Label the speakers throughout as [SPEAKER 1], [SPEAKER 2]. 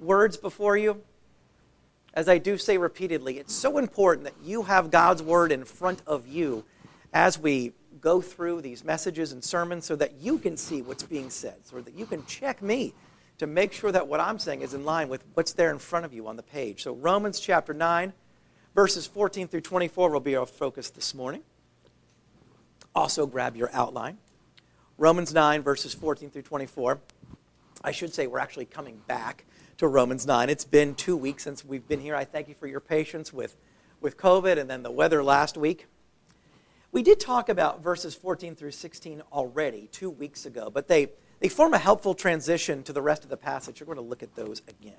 [SPEAKER 1] words before you, as I do say repeatedly, it's so important that you have God's word in front of you as we go through these messages and sermons so that you can see what's being said, so that you can check me to make sure that what I'm saying is in line with what's there in front of you on the page. So Romans chapter 9, verses 14 through 24 will be our focus this morning. Also grab your outline. Romans 9, verses 14 through 24. I should say we're actually coming back to Romans 9. It's been 2 weeks since we've been here. I thank you for your patience with COVID and then the weather last week. We did talk about verses 14 through 16 already 2 weeks ago, but they form a helpful transition to the rest of the passage. We're going to look at those again.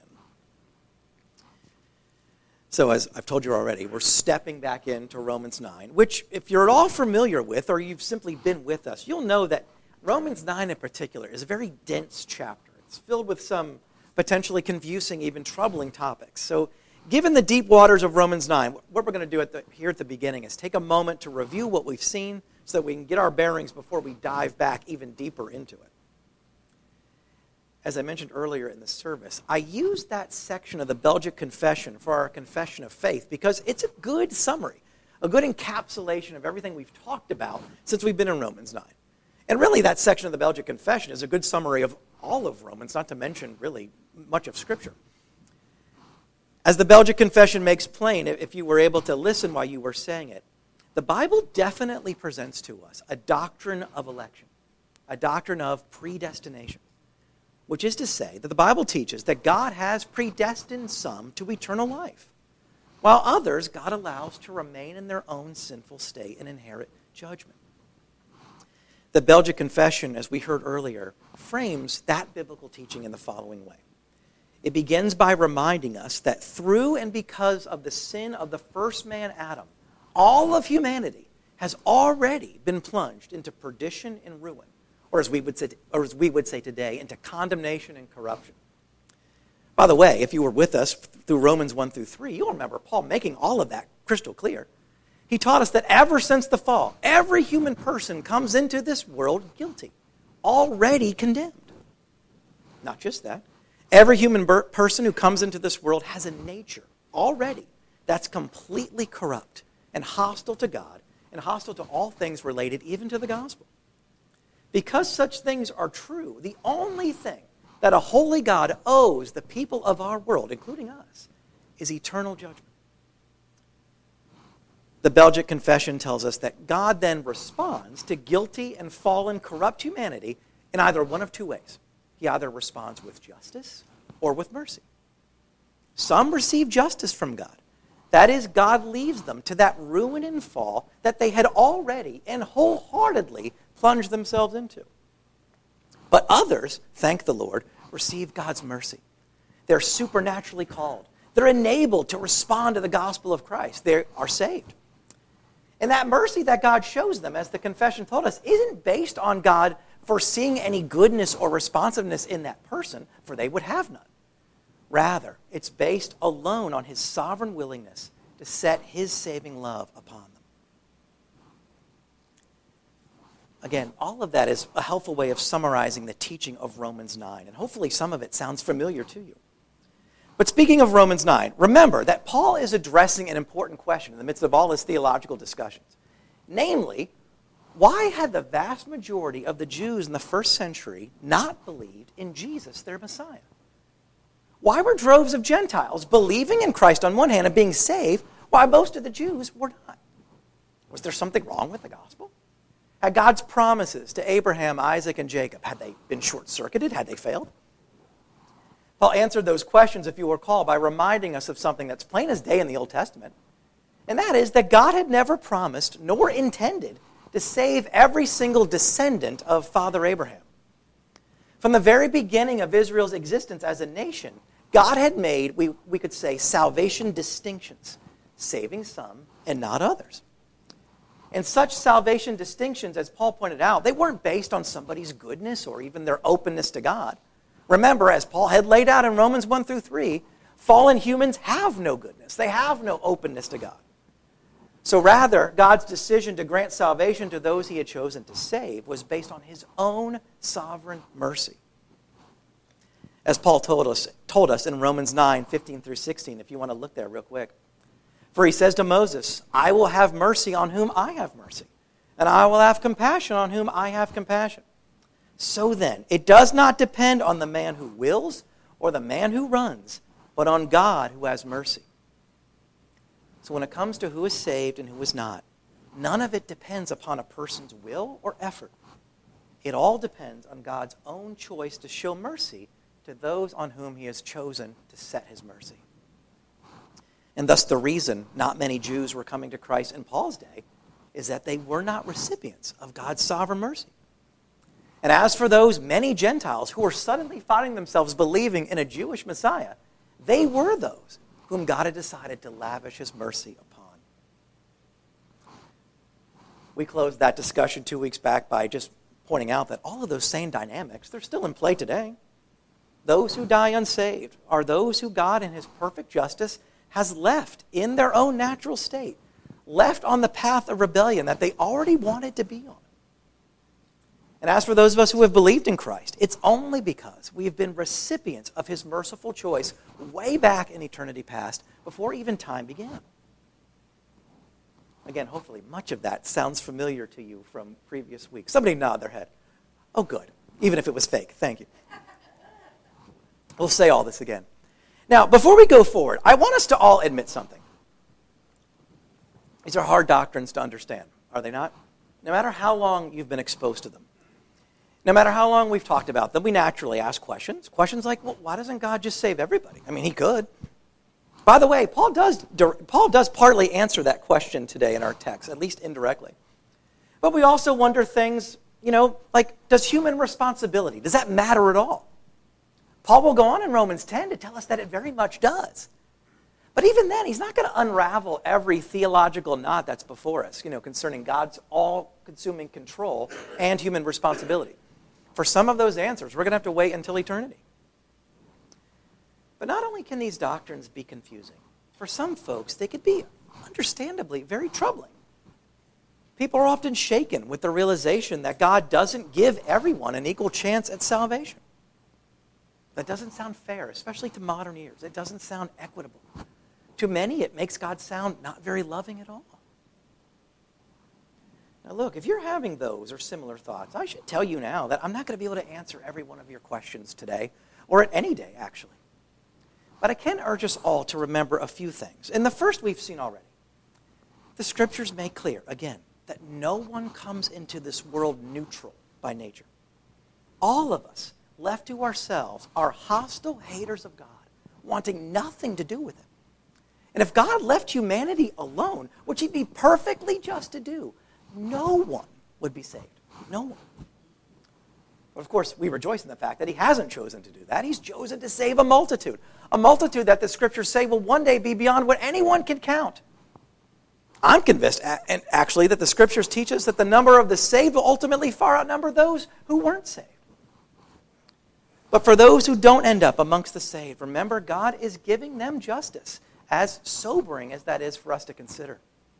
[SPEAKER 1] So as I've told you already, we're stepping back into Romans 9, which if you're at all familiar with or you've simply been with us, you'll know that Romans 9 in particular is a very dense chapter. It's filled with some potentially confusing, even troubling topics. So given the deep waters of Romans 9, what we're going to do here at the beginning is take a moment to review what we've seen so that we can get our bearings before we dive back even deeper into it. As I mentioned earlier in the service, I used that section of the Belgic Confession for our confession of faith because it's a good summary, a good encapsulation of everything we've talked about since we've been in Romans 9. And really that section of the Belgic Confession is a good summary of all of Romans, not to mention really much of Scripture. As the Belgic Confession makes plain, if you were able to listen while you were saying it, the Bible definitely presents to us a doctrine of election, a doctrine of predestination, which is to say that the Bible teaches that God has predestined some to eternal life, while others God allows to remain in their own sinful state and inherit judgment. The Belgic Confession, as we heard earlier, frames that biblical teaching in the following way. It begins by reminding us that through and because of the sin of the first man, Adam, all of humanity has already been plunged into perdition and ruin, or as we would say today, into condemnation and corruption. By the way, if you were with us through Romans 1 through 3, you'll remember Paul making all of that crystal clear. He taught us that ever since the fall, every human person comes into this world guilty, already condemned. Not just that. Every human person who comes into this world has a nature already that's completely corrupt and hostile to God and hostile to all things related even to the gospel. Because such things are true, the only thing that a holy God owes the people of our world, including us, is eternal judgment. The Belgic Confession tells us that God then responds to guilty and fallen, corrupt humanity in either one of two ways. He either responds with justice or with mercy. Some receive justice from God. That is, God leaves them to that ruin and fall that they had already and wholeheartedly plunged themselves into. But others, thank the Lord, receive God's mercy. They're supernaturally called. They're enabled to respond to the gospel of Christ. They are saved. And that mercy that God shows them, as the confession told us, isn't based on God foreseeing any goodness or responsiveness in that person, for they would have none. Rather, it's based alone on his sovereign willingness to set his saving love upon them. Again, all of that is a helpful way of summarizing the teaching of Romans 9, and hopefully some of it sounds familiar to you. But speaking of Romans 9, remember that Paul is addressing an important question in the midst of all his theological discussions. Namely, why had the vast majority of the Jews in the first century not believed in Jesus, their Messiah? Why were droves of Gentiles believing in Christ on one hand and being saved, while most of the Jews were not? Was there something wrong with the gospel? Had God's promises to Abraham, Isaac, and Jacob, had they been short-circuited? Had they failed? Paul answered those questions, if you recall, by reminding us of something that's plain as day in the Old Testament, and that is that God had never promised nor intended to save every single descendant of Father Abraham. From the very beginning of Israel's existence as a nation, God had made, we could say, salvation distinctions, saving some and not others. And such salvation distinctions, as Paul pointed out, they weren't based on somebody's goodness or even their openness to God. Remember, as Paul had laid out in Romans 1 through 3, fallen humans have no goodness. They have no openness to God. So rather, God's decision to grant salvation to those he had chosen to save was based on his own sovereign mercy. As Paul told us in Romans 9, 15 through 16, if you want to look there real quick. For he says to Moses, I will have mercy on whom I have mercy, and I will have compassion on whom I have compassion. So then, it does not depend on the man who wills or the man who runs, but on God who has mercy. So when it comes to who is saved and who is not, none of it depends upon a person's will or effort. It all depends on God's own choice to show mercy to those on whom he has chosen to set his mercy. And thus the reason not many Jews were coming to Christ in Paul's day is that they were not recipients of God's sovereign mercy. And as for those many Gentiles who were suddenly finding themselves believing in a Jewish Messiah, they were those whom God had decided to lavish his mercy upon. We closed that discussion 2 weeks back by just pointing out that all of those same dynamics, they're still in play today. Those who die unsaved are those who God in his perfect justice has left in their own natural state, left on the path of rebellion that they already wanted to be on. And as for those of us who have believed in Christ, it's only because we have been recipients of his merciful choice way back in eternity past, before even time began. Again, hopefully much of that sounds familiar to you from previous weeks. Somebody nod their head. Oh, good. Even if it was fake. Thank you. We'll say all this again. Now, before we go forward, I want us to all admit something. These are hard doctrines to understand, are they not? No matter how long you've been exposed to them, no matter how long we've talked about them, we naturally ask questions. Questions like, well, why doesn't God just save everybody? I mean, he could. By the way, Paul does partly answer that question today in our text, at least indirectly. But we also wonder things, like, does human responsibility, does that matter at all? Paul will go on in Romans 10 to tell us that it very much does. But even then, he's not going to unravel every theological knot that's before us, concerning God's all-consuming control and human responsibility. For some of those answers, we're going to have to wait until eternity. But not only can these doctrines be confusing, for some folks, they could be, understandably, very troubling. People are often shaken with the realization that God doesn't give everyone an equal chance at salvation. That doesn't sound fair, especially to modern ears. It doesn't sound equitable. To many, it makes God sound not very loving at all. Now look, if you're having those or similar thoughts, I should tell you now that I'm not going to be able to answer every one of your questions today, or at any day, actually. But I can urge us all to remember a few things. And the first we've seen already. The Scriptures make clear, again, that no one comes into this world neutral by nature. All of us, left to ourselves, are hostile haters of God, wanting nothing to do with him. And if God left humanity alone, which he'd be perfectly just to do, no one would be saved. No one. But of course, we rejoice in the fact that he hasn't chosen to do that. He's chosen to save a multitude that the Scriptures say will one day be beyond what anyone can count. I'm convinced, actually, that the Scriptures teach us that the number of the saved will ultimately far outnumber those who weren't saved. But for those who don't end up amongst the saved, remember, God is giving them justice, as sobering as that is for us to consider.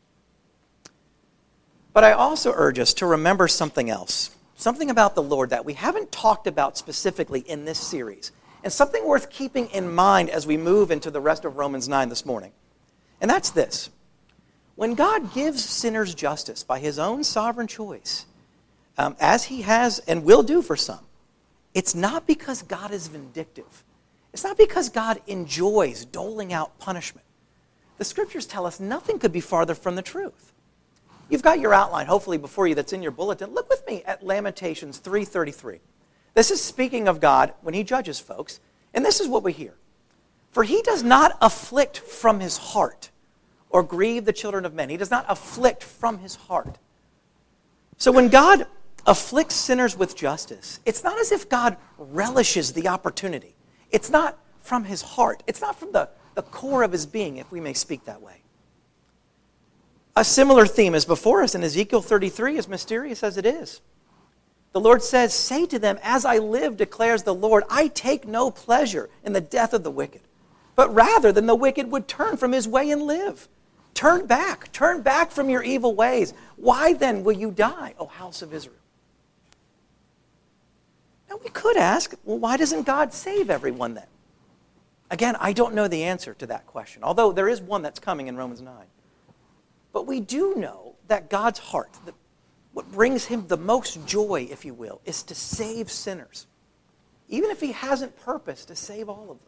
[SPEAKER 1] But I also urge us to remember something else, something about the Lord that we haven't talked about specifically in this series, and something worth keeping in mind as we move into the rest of Romans 9 this morning. And that's this. When God gives sinners justice by his own sovereign choice, as he has and will do for some, it's not because God is vindictive. It's not because God enjoys doling out punishment. The Scriptures tell us nothing could be farther from the truth. You've got your outline, hopefully, before you that's in your bulletin. Look with me at Lamentations 3:33. This is speaking of God when he judges folks, and this is what we hear. For he does not afflict from his heart or grieve the children of men. He does not afflict from his heart. So when God afflicts sinners with justice, it's not as if God relishes the opportunity. It's not from his heart. It's not from the core of his being, if we may speak that way. A similar theme is before us in Ezekiel 33, as mysterious as it is. The Lord says, say to them, as I live, declares the Lord, I take no pleasure in the death of the wicked, but rather than the wicked would turn from his way and live. Turn back from your evil ways. Why then will you die, O house of Israel? And we could ask, well, why doesn't God save everyone then? Again, I don't know the answer to that question, although there is one that's coming in Romans 9. But we do know that God's heart, what brings him the most joy, if you will, is to save sinners, even if he hasn't purposed to save all of them.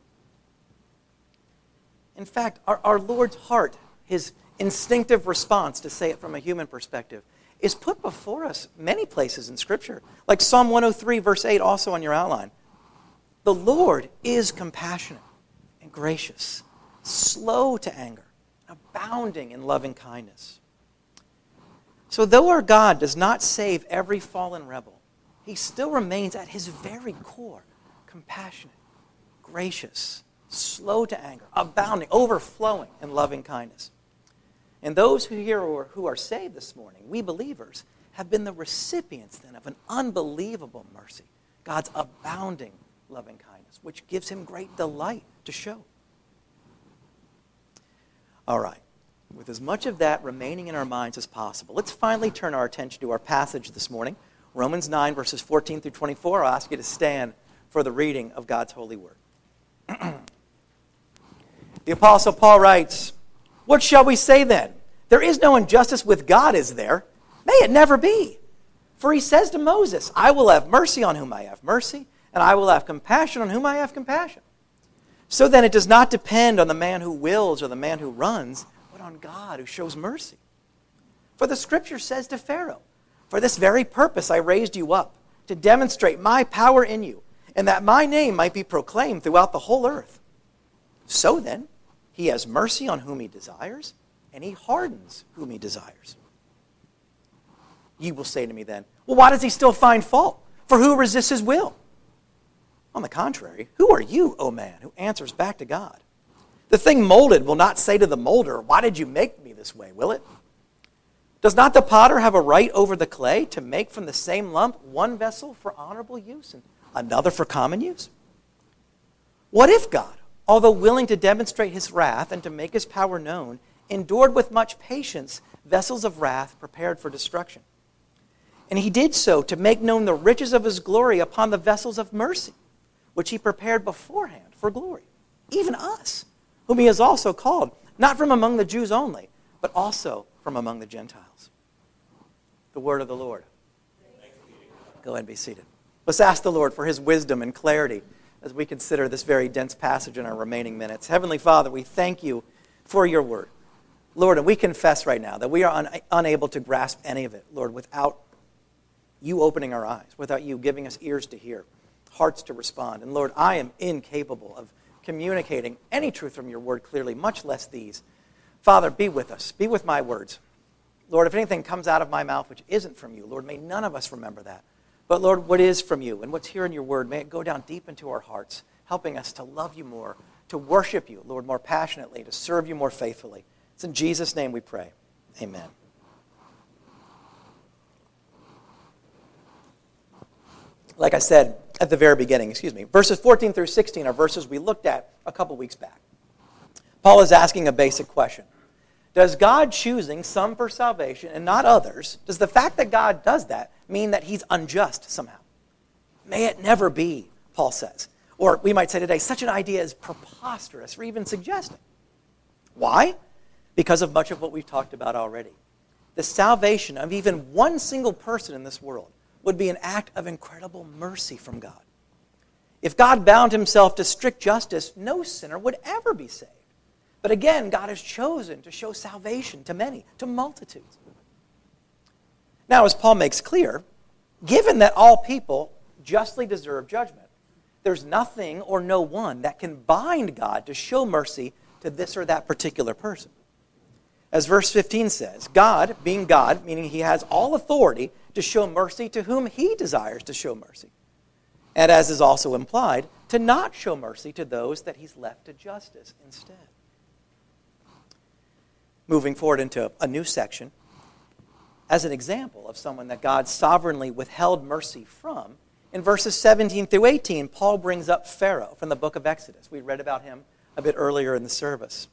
[SPEAKER 1] In fact, our Lord's heart, his instinctive response, to say it from a human perspective, is put before us many places in Scripture. Like Psalm 103, verse 8, also on your outline. The Lord is compassionate and gracious, slow to anger, abounding in loving kindness. So though our God does not save every fallen rebel, he still remains at his very core compassionate, gracious, slow to anger, abounding, overflowing in loving kindness. And those who are saved this morning, we believers, have been the recipients then of an unbelievable mercy, God's abounding loving kindness, which gives him great delight to show. All right, with as much of that remaining in our minds as possible, let's finally turn our attention to our passage this morning, Romans 9, verses 14 through 24. I'll ask you to stand for the reading of God's holy word. The Apostle Paul writes, "What shall we say then? There is no injustice with God, is there? May it never be. For he says to Moses, I will have mercy on whom I have mercy, and I will have compassion on whom I have compassion. So then it does not depend on the man who wills or the man who runs, but on God who shows mercy. For the Scripture says to Pharaoh, for this very purpose I raised you up, to demonstrate my power in you, and that my name might be proclaimed throughout the whole earth. So then, he has mercy on whom he desires, and he hardens whom he desires. You will say to me then, well, why does he still find fault? For who resists his will? On the contrary, who are you, O man, who answers back to God? The thing molded will not say to the molder, why did you make me this way, will it? Does not the potter have a right over the clay to make from the same lump one vessel for honorable use and another for common use? What if God, although willing to demonstrate his wrath and to make his power known, endured with much patience vessels of wrath prepared for destruction? And he did so to make known the riches of his glory upon the vessels of mercy, which he prepared beforehand for glory, even us, whom he has also called, not from among the Jews only, but also from among the Gentiles." The word of the Lord. Go ahead and be seated. Let's ask the Lord for his wisdom and clarity as we consider this very dense passage in our remaining minutes. Heavenly Father, we thank you for your word. Lord, and we confess right now that we are unable to grasp any of it, Lord, without you opening our eyes, without you giving us ears to hear, hearts to respond. And Lord, I am incapable of communicating any truth from your word clearly, much less these. Father, be with us. Be with my words. Lord, if anything comes out of my mouth which isn't from you, Lord, may none of us remember that. But Lord, what is from you and what's here in your word, may it go down deep into our hearts, helping us to love you more, to worship you, Lord, more passionately, to serve you more faithfully. It's in Jesus' name we pray. Amen. Like I said at the very beginning, verses 14 through 16 are verses we looked at a couple weeks back. Paul is asking a basic question. Does God choosing some for salvation and not others, does the fact that God does that mean that he's unjust somehow? May it never be, Paul says. Or we might say today, such an idea is preposterous or even suggesting. Why? Because of much of what we've talked about already. The salvation of even one single person in this world would be an act of incredible mercy from God. If God bound himself to strict justice, no sinner would ever be saved. But again, God has chosen to show salvation to many, to multitudes. Now, as Paul makes clear, given that all people justly deserve judgment, there's nothing or no one that can bind God to show mercy to this or that particular person. As verse 15 says, God, being God, meaning he has all authority to show mercy to whom he desires to show mercy. And as is also implied, to not show mercy to those that he's left to justice instead. Moving forward into a new section, as an example of someone that God sovereignly withheld mercy from, in verses 17 through 18, Paul brings up Pharaoh from the book of Exodus. We read about him a bit earlier in the service.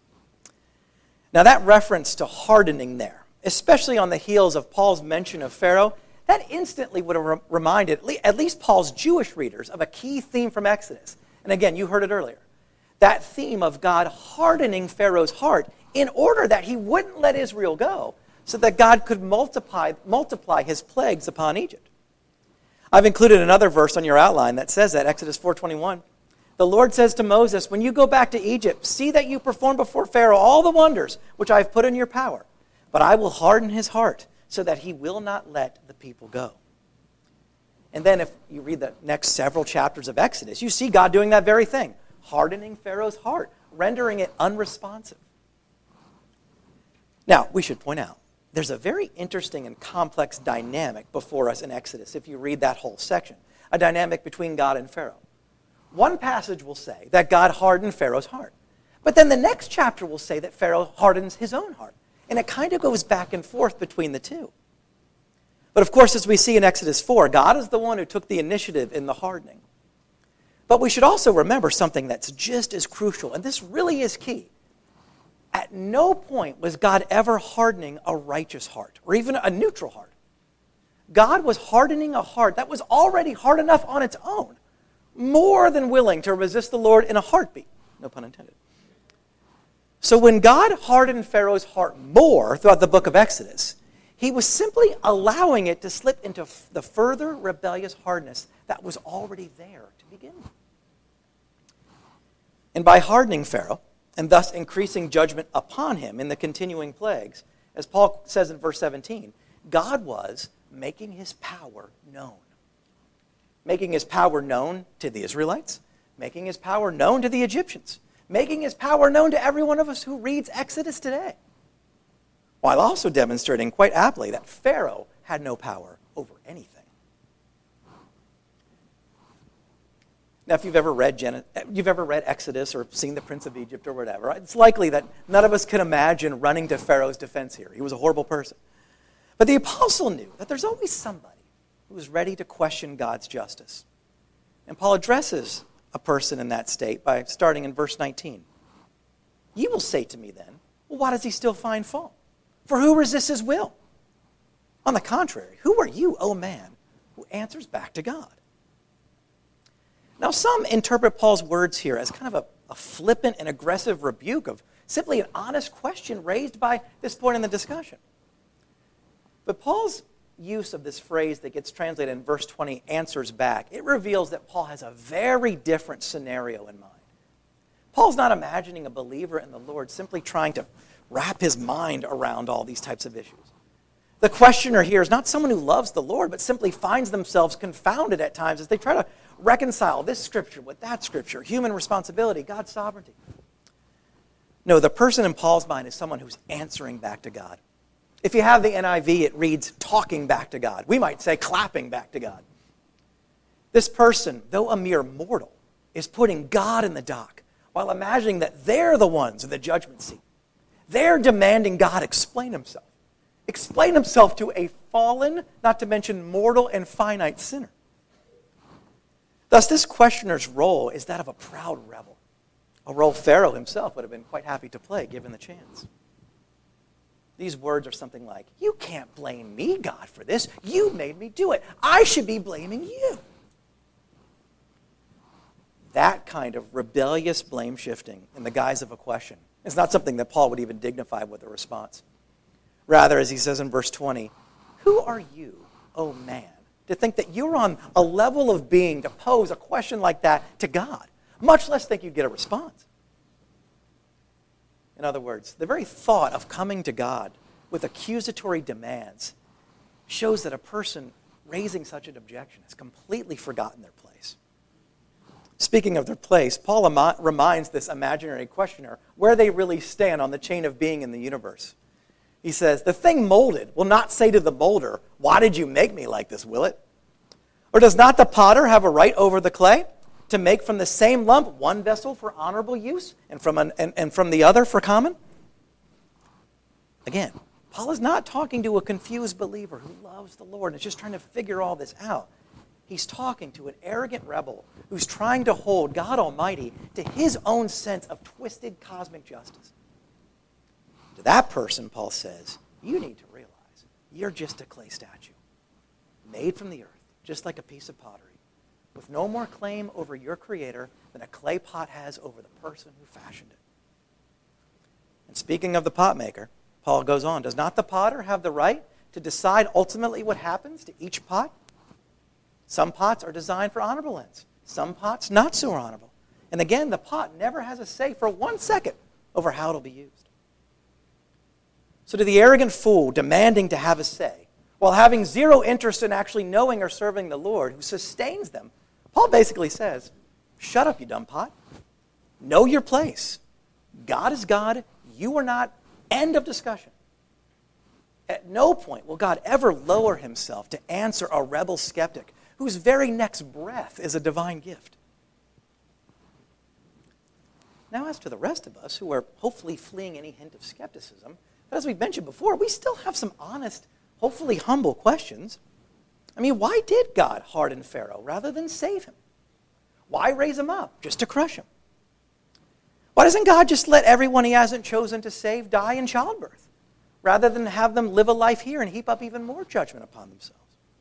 [SPEAKER 1] Now that reference to hardening there, especially on the heels of Paul's mention of Pharaoh, that instantly would have reminded at least Paul's Jewish readers of a key theme from Exodus. And again, you heard it earlier. That theme of God hardening Pharaoh's heart in order that he wouldn't let Israel go, so that God could multiply his plagues upon Egypt. I've included another verse on your outline that says that, Exodus 4:21. The Lord says to Moses, when you go back to Egypt, see that you perform before Pharaoh all the wonders which I have put in your power. But I will harden his heart so that he will not let the people go. And then if you read the next several chapters of Exodus, you see God doing that very thing, hardening Pharaoh's heart, rendering it unresponsive. Now, we should point out, there's a very interesting and complex dynamic before us in Exodus if you read that whole section, a dynamic between God and Pharaoh. One passage will say that God hardened Pharaoh's heart. But then the next chapter will say that Pharaoh hardens his own heart. And it kind of goes back and forth between the two. But of course, as we see in Exodus 4, God is the one who took the initiative in the hardening. But we should also remember something that's just as crucial, and this really is key. At no point was God ever hardening a righteous heart, or even a neutral heart. God was hardening a heart that was already hard enough on its own, more than willing to resist the Lord in a heartbeat. No pun intended. So when God hardened Pharaoh's heart more throughout the book of Exodus, he was simply allowing it to slip into the further rebellious hardness that was already there to begin with. And by hardening Pharaoh, and thus increasing judgment upon him in the continuing plagues, as Paul says in verse 17, God was making his power known. Making his power known to the Israelites, making his power known to the Egyptians, making his power known to every one of us who reads Exodus today, while also demonstrating quite aptly that Pharaoh had no power over anything. Now, if you've ever read Exodus or seen The Prince of Egypt or whatever, it's likely that none of us can imagine running to Pharaoh's defense here. He was a horrible person. But the apostle knew that there's always somebody who is ready to question God's justice. And Paul addresses a person in that state by starting in verse 19. You will say to me then, well, why does he still find fault? For who resists his will? On the contrary, who are you, O man, who answers back to God? Now, some interpret Paul's words here as kind of a flippant and aggressive rebuke of simply an honest question raised by this point in the discussion. But Paul's use of this phrase that gets translated in verse 20, answers back, it reveals that Paul has a very different scenario in mind. Paul's not imagining a believer in the Lord simply trying to wrap his mind around all these types of issues. The questioner here is not someone who loves the Lord, but simply finds themselves confounded at times as they try to reconcile this scripture with that scripture, human responsibility, God's sovereignty. No, the person in Paul's mind is someone who's answering back to God. If you have the NIV, it reads talking back to God. We might say clapping back to God. This person, though a mere mortal, is putting God in the dock while imagining that they're the ones in the judgment seat. They're demanding God explain himself. Explain himself to a fallen, not to mention mortal and finite sinner. Thus, this questioner's role is that of a proud rebel, a role Pharaoh himself would have been quite happy to play given the chance. These words are something like, you can't blame me, God, for this. You made me do it. I should be blaming you. That kind of rebellious blame shifting in the guise of a question is not something that Paul would even dignify with a response. Rather, as he says in verse 20, who are you, O man, to think that you're on a level of being to pose a question like that to God, much less think you'd get a response? In other words, the very thought of coming to God with accusatory demands shows that a person raising such an objection has completely forgotten their place. Speaking of their place, Paul reminds this imaginary questioner where they really stand on the chain of being in the universe. He says, the thing molded will not say to the molder, why did you make me like this, will it? Or does not the potter have a right over the clay to make from the same lump one vessel for honorable use and from the other for common? Again, Paul is not talking to a confused believer who loves the Lord and is just trying to figure all this out. He's talking to an arrogant rebel who's trying to hold God Almighty to his own sense of twisted cosmic justice. To that person, Paul says, you need to realize you're just a clay statue. made from the earth, just like a piece of pottery, with no more claim over your Creator than a clay pot has over the person who fashioned it. And speaking of the pot maker, Paul goes on, does not the potter have the right to decide ultimately what happens to each pot? Some pots are designed for honorable ends, some pots not so honorable. And again, the pot never has a say for 1 second over how it'll be used. So to the arrogant fool demanding to have a say, while having zero interest in actually knowing or serving the Lord who sustains them, Paul basically says, shut up, you dumb pot. Know your place. God is God. You are not. End of discussion. At no point will God ever lower himself to answer a rebel skeptic whose very next breath is a divine gift. Now, as to the rest of us who are hopefully fleeing any hint of skepticism, but as we've mentioned before, we still have some honest, hopefully humble questions. I mean, why did God harden Pharaoh rather than save him? Why raise him up just to crush him? Why doesn't God just let everyone he hasn't chosen to save die in childbirth, rather than have them live a life here and heap up even more judgment upon themselves?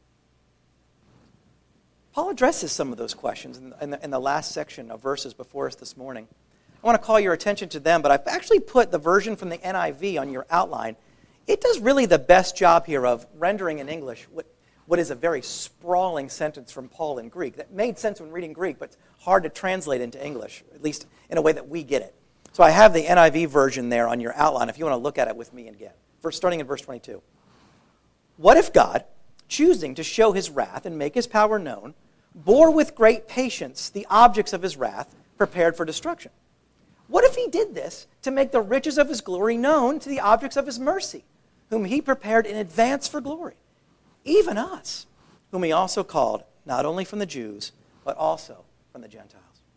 [SPEAKER 1] Paul addresses some of those questions in the last section of verses before us this morning. I want to call your attention to them, but I've actually put the version from the NIV on your outline. It does really the best job here of rendering in English what is a very sprawling sentence from Paul in Greek that made sense when reading Greek, but it's hard to translate into English, at least in a way that we get it. So I have the NIV version there on your outline if you want to look at it with me again. Starting in verse 22. What if God, choosing to show his wrath and make his power known, bore with great patience the objects of his wrath prepared for destruction? What if he did this to make the riches of his glory known to the objects of his mercy, whom he prepared in advance for glory? Even us, whom he also called, not only from the Jews, but also from the Gentiles.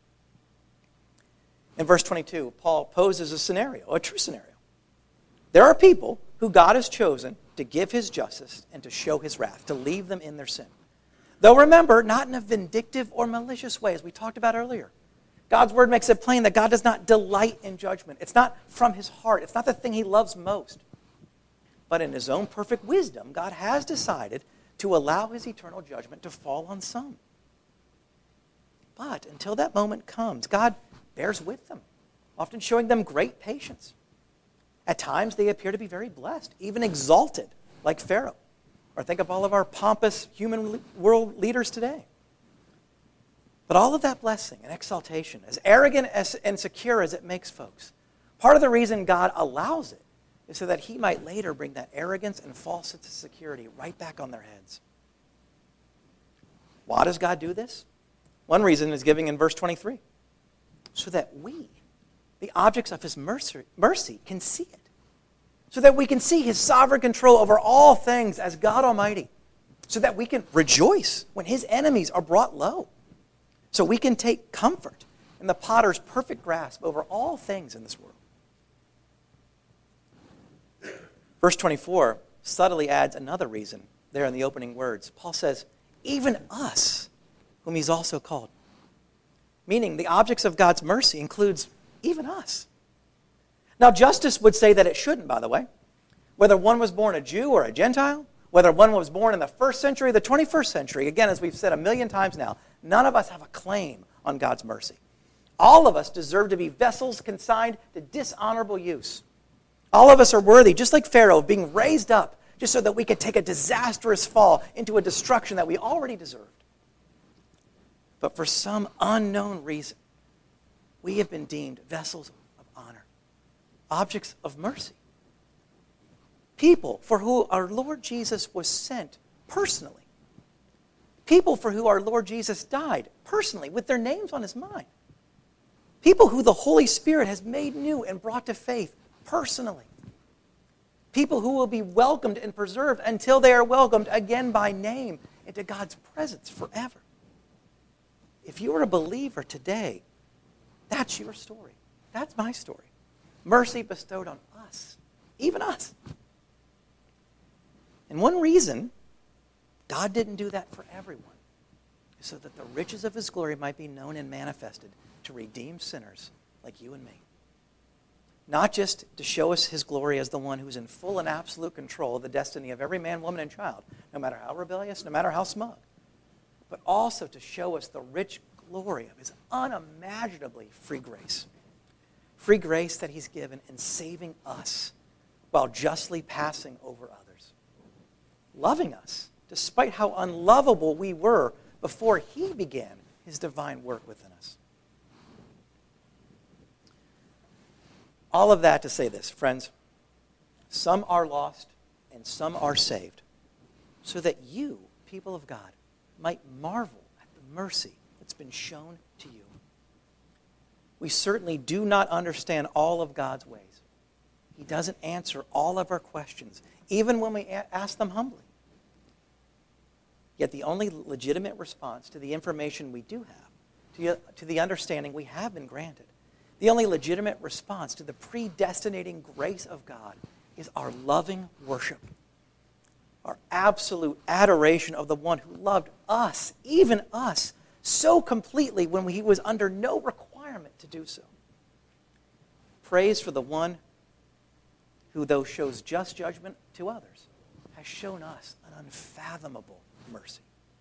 [SPEAKER 1] In verse 22, Paul poses a scenario, a true scenario. There are people who God has chosen to give his justice and to show his wrath, to leave them in their sin. Though remember, not in a vindictive or malicious way, as we talked about earlier. God's word makes it plain that God does not delight in judgment. It's not from his heart. It's not the thing he loves most. But in his own perfect wisdom, God has decided to allow his eternal judgment to fall on some. But until that moment comes, God bears with them, often showing them great patience. At times, they appear to be very blessed, even exalted, like Pharaoh. Or think of all of our pompous human world leaders today. But all of that blessing and exaltation, as arrogant and secure as it makes folks, part of the reason God allows it is so that he might later bring that arrogance and false sense of security right back on their heads. Why does God do this? One reason is giving in verse 23. So that we, the objects of his mercy, can see it. So that we can see his sovereign control over all things as God Almighty. So that we can rejoice when his enemies are brought low. So we can take comfort in the potter's perfect grasp over all things in this world. Verse 24 subtly adds another reason there in the opening words. Paul says, even us, whom he's also called. Meaning the objects of God's mercy includes even us. Now justice would say that it shouldn't, by the way. Whether one was born a Jew or a Gentile, whether one was born in the 1st century or the 21st century, again, as we've said a million times now, none of us have a claim on God's mercy. All of us deserve to be vessels consigned to dishonorable use. All of us are worthy, just like Pharaoh, of being raised up just so that we could take a disastrous fall into a destruction that we already deserved. But for some unknown reason, we have been deemed vessels of honor, objects of mercy. People for whom our Lord Jesus was sent personally. People for whom our Lord Jesus died personally with their names on his mind. People who the Holy Spirit has made new and brought to faith personally. People who will be welcomed and preserved until they are welcomed again by name into God's presence forever. If you are a believer today, that's your story. That's my story. Mercy bestowed on us, even us. And one reason God didn't do that for everyone is so that the riches of his glory might be known and manifested to redeem sinners like you and me. not just to show us his glory as the one who's in full and absolute control of the destiny of every man, woman, and child, no matter how rebellious, no matter how smug, but also to show us the rich glory of his unimaginably free grace. Free grace that he's given in saving us while justly passing over others. Loving us, despite how unlovable we were before he began his divine work within us. All of that to say this, friends. Some are lost and some are saved, so that you, people of God, might marvel at the mercy that's been shown to you. We certainly do not understand all of God's ways. He doesn't answer all of our questions, even when we ask them humbly. Yet the only legitimate response to the information we do have, to the understanding we have been granted, the only legitimate response to the predestinating grace of God is our loving worship, our absolute adoration of the one who loved us, even us, so completely when he was under no requirement to do so. Praise for the one who, though shows just judgment to others, has shown us an unfathomable mercy.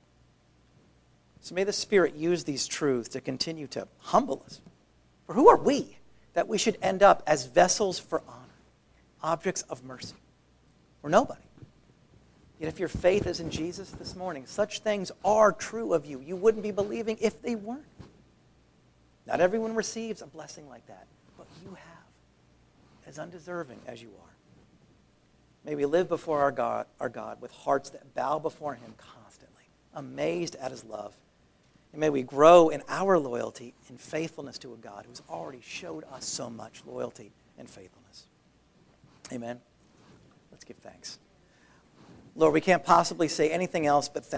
[SPEAKER 1] So may the Spirit use these truths to continue to humble us. For who are we that we should end up as vessels for honor, objects of mercy? We're nobody. Yet if your faith is in Jesus this morning, such things are true of you. You wouldn't be believing if they weren't. Not everyone receives a blessing like that, but you have, as undeserving as you are. May we live before our God with hearts that bow before him constantly, amazed at his love. And may we grow in our loyalty and faithfulness to a God who's already showed us so much loyalty and faithfulness. Amen. Let's give thanks. Lord, we can't possibly say anything else but thank you.